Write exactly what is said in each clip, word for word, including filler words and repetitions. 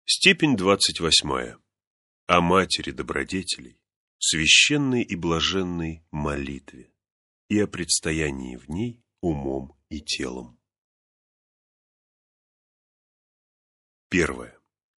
Степень двадцать восьмая. О Матери добродетелей, священной и блаженной молитве и о предстоянии в ней умом и телом. Первое.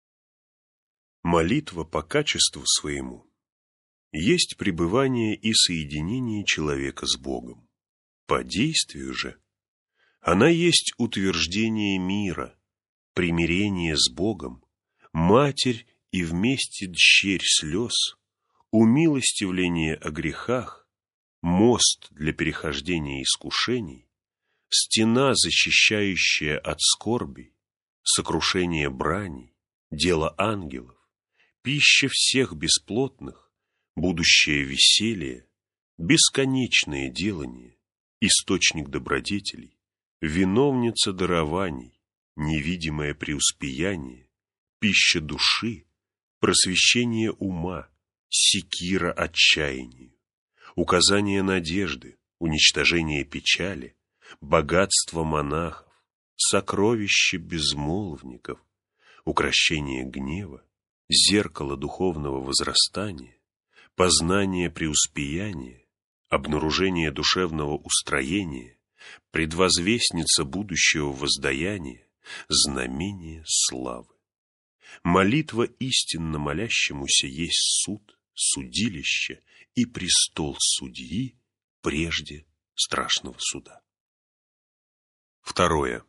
Молитва по качеству своему есть пребывание и соединение человека с Богом. По действию же она есть утверждение мира, примирение с Богом, Матерь и вместе дщерь слез, умилостивление о грехах, мост для перехождения искушений, стена, защищающая от скорбей, сокрушение браней, дело ангелов, пища всех бесплотных, будущее веселье, бесконечное делание, источник добродетелей, виновница дарований, невидимое преуспеяние, пища души, просвещение ума, секира отчаянию, указание надежды, уничтожение печали, богатство монахов, сокровище безмолвников, укрощение гнева, зеркало духовного возрастания, познание преуспеяния, обнаружение душевного устроения, предвозвестница будущего воздаяния, знамение славы. Молитва истинно молящемуся есть суд, судилище и престол судьи прежде страшного суда. Второе.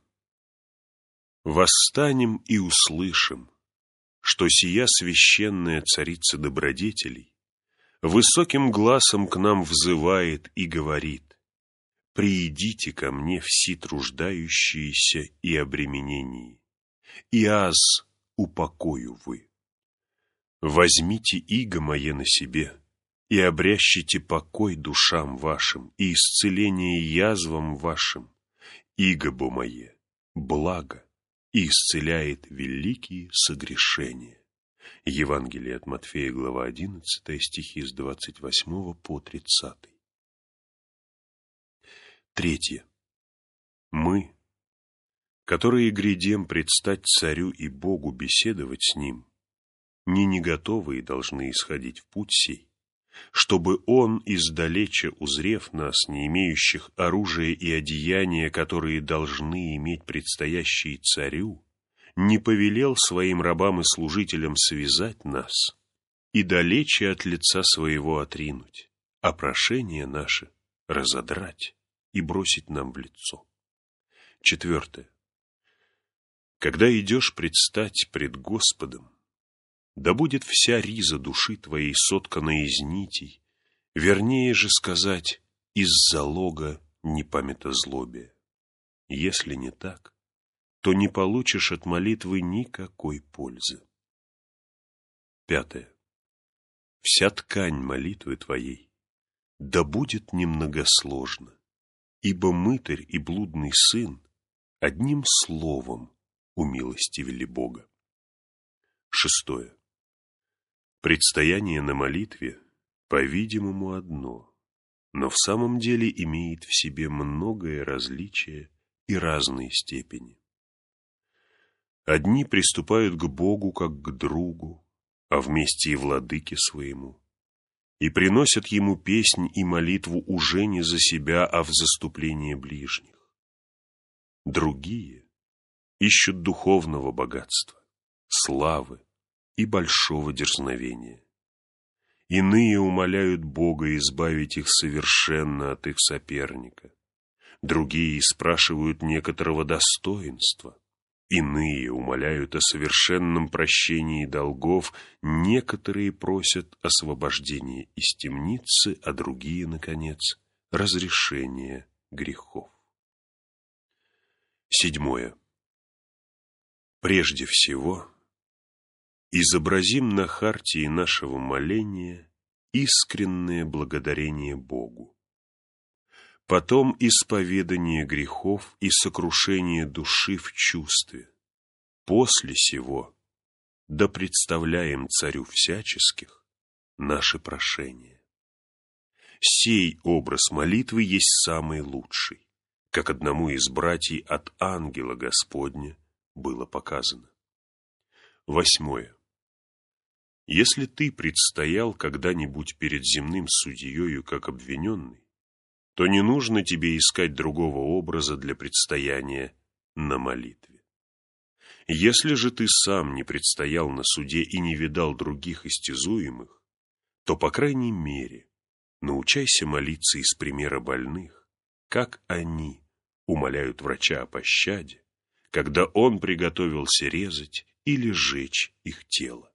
Восстанем и услышим, что сия священная царица добродетелей высоким гласом к нам взывает и говорит: «Приидите ко мне все труждающиеся и обремененные, и аз упокою вы. Возьмите иго мое на себе, и обрящите покой душам вашим и исцеление язвам вашим. Иго бо мое благо и исцеляет великие согрешения». Евангелие от Матфея, глава одиннадцатая, стихи с двадцать восьмого по тридцатый. Третье. Мы, которые грядем предстать царю и Богу беседовать с ним, не не готовые должны исходить в путь сей, чтобы он, издалече узрев нас, не имеющих оружия и одеяния, которые должны иметь предстоящие царю, не повелел своим рабам и служителям связать нас и далече от лица своего отринуть, а прошение наше разодрать и бросить нам в лицо. Четвертое. Когда идешь предстать пред Господом, да будет вся риза души твоей соткана из нитей, вернее же сказать, из залога непамятозлобия. Если не так, то не получишь от молитвы никакой пользы. Пятое. Вся ткань молитвы твоей да будет немногосложна, ибо мытарь и блудный сын одним словом умилостивили Бога. Шестое. Предстояние на молитве, по-видимому, одно, но в самом деле имеет в себе многое различие и разные степени. Одни приступают к Богу как к другу, а вместе и владыке своему, и приносят Ему песнь и молитву уже не за себя, а в заступлении ближних. Другие ищут духовного богатства, славы и большого дерзновения. Иные умоляют Бога избавить их совершенно от их соперника, другие спрашивают некоторого достоинства, иные умоляют о совершенном прощении долгов, некоторые просят освобождения из темницы, а другие, наконец, разрешения грехов. Седьмое. Прежде всего, изобразим на хартии нашего моления искреннее благодарение Богу. Потом исповедание грехов и сокрушение души в чувстве. После сего да представляем Царю всяческих наши прошения. Сей образ молитвы есть самый лучший, как одному из братьев от ангела Господня было показано. Восьмое. Если ты предстоял когда-нибудь перед земным судьею как обвиненный, то не нужно тебе искать другого образа для предстояния на молитве. Если же ты сам не предстоял на суде и не видал других истязуемых, то, по крайней мере, научайся молиться из примера больных, как они умоляют врача о пощаде, когда он приготовился резать или сжечь их тело.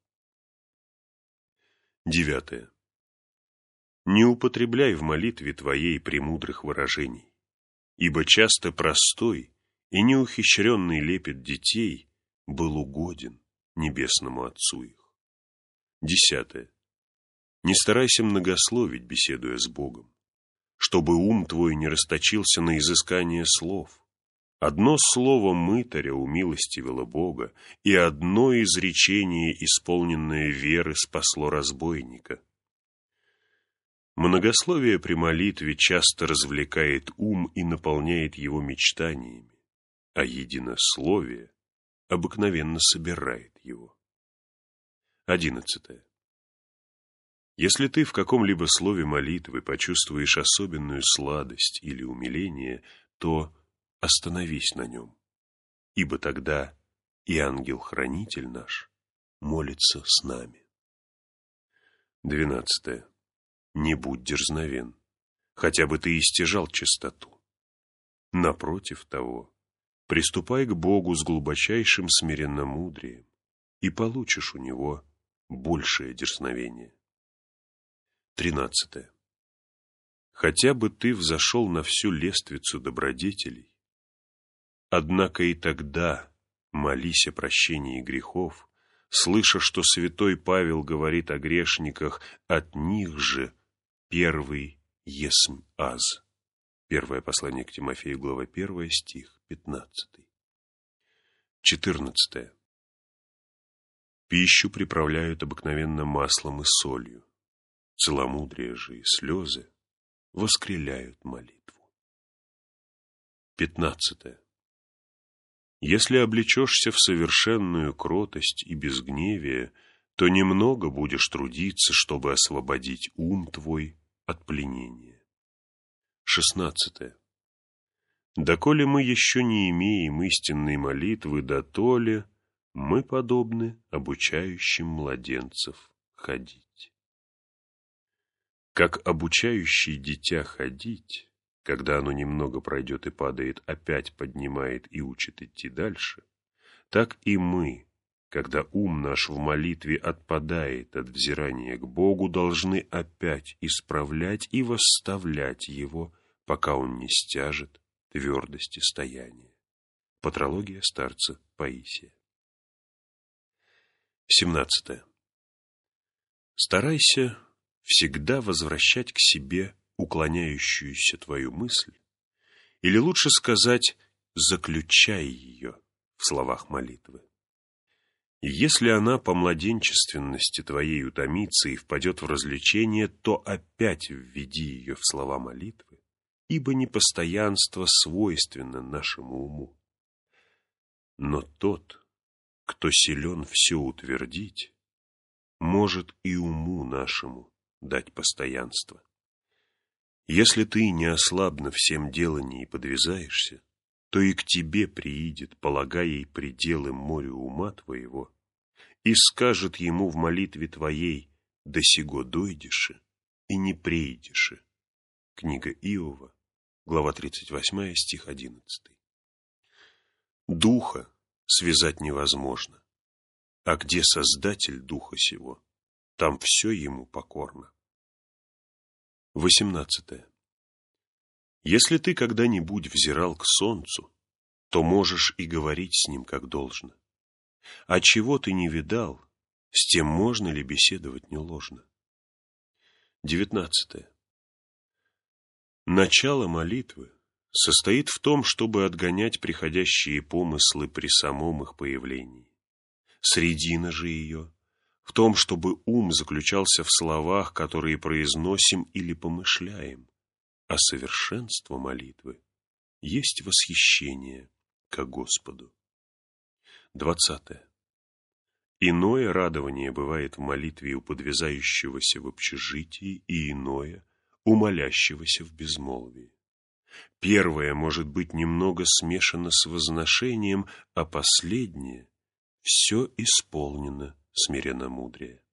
Девятое. Не употребляй в молитве твоей премудрых выражений, ибо часто простой и неухищренный лепет детей был угоден небесному Отцу их. Десятое. Не старайся многословить, беседуя с Богом, чтобы ум твой не расточился на изыскание слов. Одно слово мытаря умилостивило Бога, и одно изречение, исполненное веры, спасло разбойника. Многословие при молитве часто развлекает ум и наполняет его мечтаниями, а единословие обыкновенно собирает его. Одиннадцатое. Если ты в каком-либо слове молитвы почувствуешь особенную сладость или умиление, то остановись на нем, ибо тогда и ангел-хранитель наш молится с нами. Двенадцатое. Не будь дерзновен, хотя бы ты и стяжал чистоту. Напротив того, приступай к Богу с глубочайшим смиренномудрием, и получишь у Него большее дерзновение. Тринадцатое. Хотя бы ты взошел на всю лествицу добродетелей, однако и тогда молись о прощении грехов, слыша, что святой Павел говорит о грешниках, от них же первый есмь аз. Первое послание к Тимофею, глава первая, стих пятнадцатый. Четырнадцатое. Пищу приправляют обыкновенно маслом и солью. Целомудрие же и слезы воскреляют молитву. Пятнадцатое. Если облечешься в совершенную кротость и безгневие, то немного будешь трудиться, чтобы освободить ум твой от пленения. Шестнадцатое. Доколе мы еще не имеем истинной молитвы, дотоле мы подобны обучающим младенцев ходить. Как обучающий дитя ходить, когда оно немного пройдет и падает, опять поднимает и учит идти дальше, так и мы, когда ум наш в молитве отпадает от взирания к Богу, должны опять исправлять и восставлять его, пока он не стяжет твердости стояния. Патрология старца Паисия. семнадцатое. Старайся всегда возвращать к себе уклоняющуюся твою мысль, или лучше сказать, заключай ее в словах молитвы. И если она по младенчественности твоей утомится и впадет в развлечение, то опять введи ее в слова молитвы, ибо непостоянство свойственно нашему уму. Но тот, кто силен все утвердить, может и уму нашему дать постоянство. Если ты неослабно всем делании подвязаешься, то и к тебе приидет, полагая ей пределы морю ума твоего, и скажет ему в молитве твоей: «Да сего дойдеше и не прейдеше». Книга Иова, глава тридцать восьмая, стих одиннадцатый. Духа связать невозможно, а где Создатель Духа сего, там все ему покорно. Восемнадцатое. Если ты когда-нибудь взирал к солнцу, то можешь и говорить с ним как должно. А чего ты не видал, с тем можно ли беседовать неложно? Девятнадцатое. Начало молитвы состоит в том, чтобы отгонять приходящие помыслы при самом их появлении. Средина же ее в том, чтобы ум заключался в словах, которые произносим или помышляем, а совершенство молитвы есть восхищение ко Господу. Двадцатое. Иное радование бывает в молитве у подвязающегося в общежитии, и иное у молящегося в безмолвии. Первое может быть немного смешано с возношением, а последнее все исполнено смиренномудрия.